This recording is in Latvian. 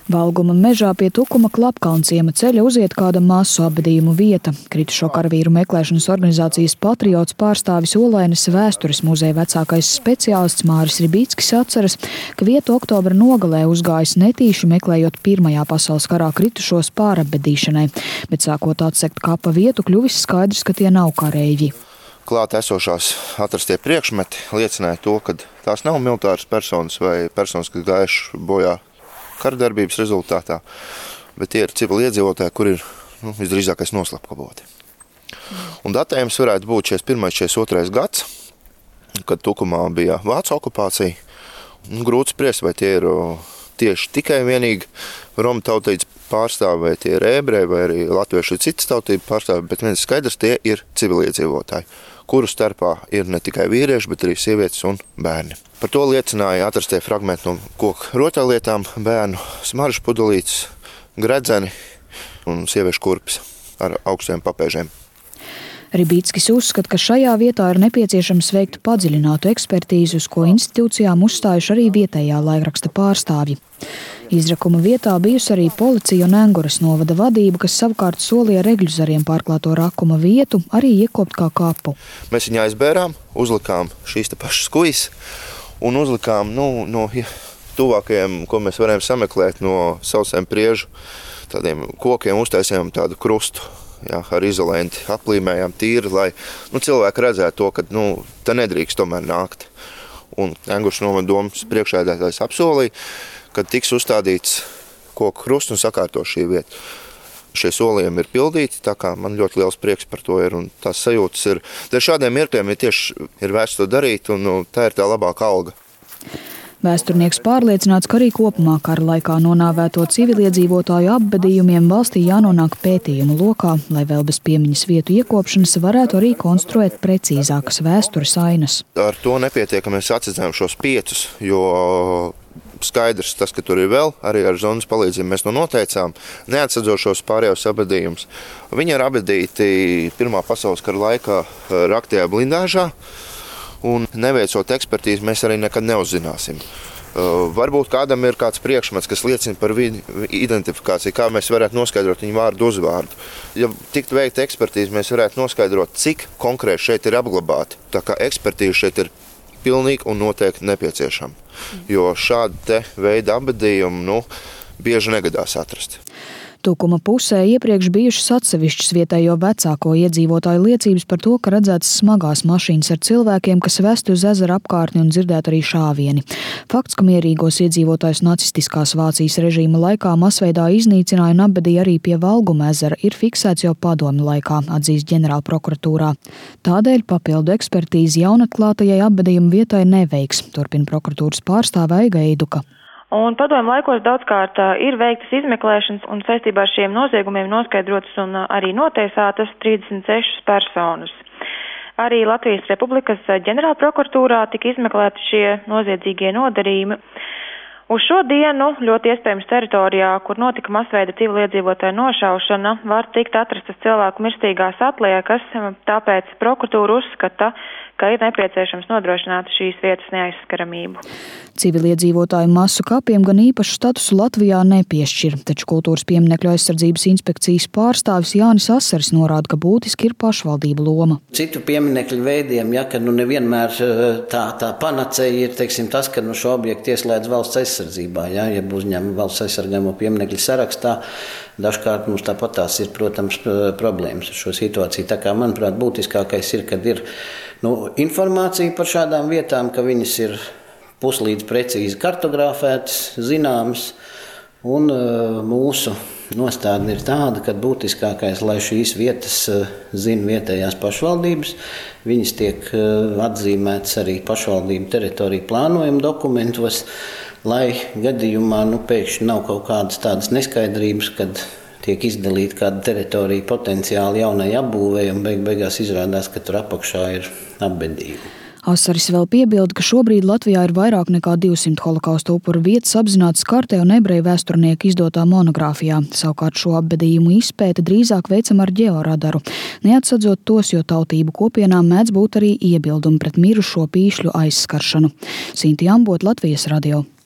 Valguma mežā pie Tukuma Klapkalna ciema ceļa uziet kāda masu apbedījumu vieta. Kritušo karavīru meklēšanas organizācijas Patriots pārstāvis Olainas vēstures muzeja vecākais speciālists Māris Ribīckis atceras, ka vietu oktobra nogalē uzgājis netīši meklējot Pirmajā pasaules karā kritušos pārapbedīšanai, bet sākot atsekt kapa vietu, kļuvis skaidrs, ka tie nav kareivji. Klāt esošās atrastie priekšmeti liecināja to, ka tās nav militāras personas vai personas, kas gājuši bojā karadarbības rezultātā, bet tie ir civili iedzīvotāji, kur ir visdrīzākais noslapkavoti. Un datējums varētu būt 41. 42. gads, kad Tukumā bija vācu okupācija. Grūti spriest, vai tie ir tieši tikai vienīgi romu tautītes pārstāvi, vai tie ir ebreji, vai arī latviešu citas tautību pārstāvi, bet viens skaidrs, tie ir civili iedzīvotāji, kuru starpā ir ne tikai vīrieši, bet arī sievietes un bērni. Par to liecināja atrastie fragmenti no koku rotaļlietām, bērnu smaržu pudelītes, gredzeni un sieviešu kurpes ar augstiem papēžiem. Ribīckis uzskata, ka šajā vietā ir nepieciešams veikt padziļinātu ekspertīzi, uz ko institūcijām uzstājuši arī vietējā laikraksta pārstāvji. Izrakuma vietā bijusi arī policija un Enguras novada vadība, kas savukārt solīja regļu zariem pārklāto rakuma vietu arī iekopt kā kapu. Mēs viņu aizbērām, uzlikām šīs te pašas kujas un uzlikām no tuvākajiem, ko mēs varējām sameklēt no sausiem priežu tādiem kokiem, uztaisījām tādu krustu. Jā, ar izolenti aplīmējām tīri, lai cilvēki redzētu to, ka te nedrīkst tomēr nākt. Un Engurs novada domas priekšsēdētājs apsolīja, ka tiks uzstādīts koku krusts un sakārto šī vieta. Šie solījumi ir pildīti, tā kā man ļoti liels prieks par to ir un tās sajūtas ir. Dēļ šādiem mirkļiem ir vērts to darīt un tā ir tā labāka alga. Vēsturnieks pārliecināts, ka arī kopumā kara laikā nonāvēto civiliedzīvotāju apbedījumiem valstī jānonāk pētījumu lokā, lai vēl bez piemiņas vietu iekopšanas varētu arī konstruēt precīzākas vēstures ainas. Ar to nepietiek, ka mēs atsedzējām šos 5, jo skaidrs tas, ka tur ir vēl, arī ar zonas palīdzību mēs noteicām neatsedzošos pārējos apbedījumus. Viņi ir apbedīti Pirmā pasaules kara laikā raktajā blindāžā. Un neveicot ekspertīzi, mēs arī nekad neuzzināsim. Varbūt kādam ir kāds priekšmets, kas liecina par viņu identifikāciju, kā mēs varētu noskaidrot viņu vārdu uzvārdu. Ja tiktu veikta ekspertīze, mēs varētu noskaidrot, cik konkrēti šeit ir apglabāti. Tā kā ekspertīze šeit ir pilnīgi un noteikti nepieciešama. Jo šāda te veida apbedījumu bieži negadās atrast. Tukuma pusē iepriekš bijušas atsevišķas vietējo vecāko iedzīvotāju liecības par to, ka redzētas smagās mašīnas ar cilvēkiem, kas vesti uz ezera apkārtni un dzirdēt arī šāvieni. Fakts, ka mierīgos iedzīvotājus nacistiskās Vācijas režīma laikā masveidā iznīcināja un apbedīja arī pie Valguma ezera, ir fiksēts jau padomju laikā, atzīst ģenerālprokuratūrā. Tādēļ papildu ekspertīzi jaunatklātajai apbedījuma vietai neveiks, turpina prokuratūras pārstāve Aiga Eiduka. Un padomju laikos daudzkārt ir veiktas izmeklēšanas un saistībā ar šiem noziegumiem noskaidrotas un arī notiesātas 36 personas. Arī Latvijas Republikas ģenerālprokuratūrā tika izmeklēti šie noziedzīgie nodarījumi. Uz šo dienu ļoti iespējams teritorijā, kur notika masveida civiliedzīvotāju nošaušana, var tikt atrastas cilvēku mirstīgās atliekas, tāpēc prokuratūra uzskata, ka ir nepieciešams nodrošināt šīs vietas neaizskaramību. Civiliedzīvotāju masu kapiem gan īpašu statusu Latvijā nepiešķir, taču Kultūras pieminekļu aizsardzības inspekcijas pārstāvis Jānis Asaris norāda, ka būtiski ir pašvaldību loma. Citu pieminekļu veidiem, ka nevienmēr tā panacēja ir, tas, ka šo objektu ieslēdz valsts aizsardzībā, ja uzņem valsts aizsargāmo pieminekļu sarakstā. Dažkārt mums tāpat tās ir, protams, problēmas ar šo situāciju. Tā kā, manuprāt, būtiskākais ir, kad ir informācija par šādām vietām, ka viņas ir puslīdz precīzi kartogrāfētas, zināmas, un mūsu nostādne ir tāda, ka būtiskākais, lai šīs vietas zina vietējās pašvaldības, viņas tiek atzīmētas arī pašvaldību teritoriju plānojuma dokumentos, lai gadījumā pēkšņi nav kaut kādas tādas neskaidrības, kad tiek izdalīta kāda teritorija potenciāli jaunai apbūvei un beigās izrādās, ka tur apakšā ir apbedījumi. Asaris vēl piebilda, ka šobrīd Latvijā ir vairāk nekā 200 holokausta upuru vietas apzinātas kartē un ebreju vēsturnieku izdotā monogrāfijā. Savukārt šo apbedījumu izpēte drīzāk veicama ar ģeoradaru, neatsadzot tos, jo tautību kopienām mēdz būt arī iebildumi pret mirušo pīšļu aizskaršanu. Sinti Ambot, Latvijas radio.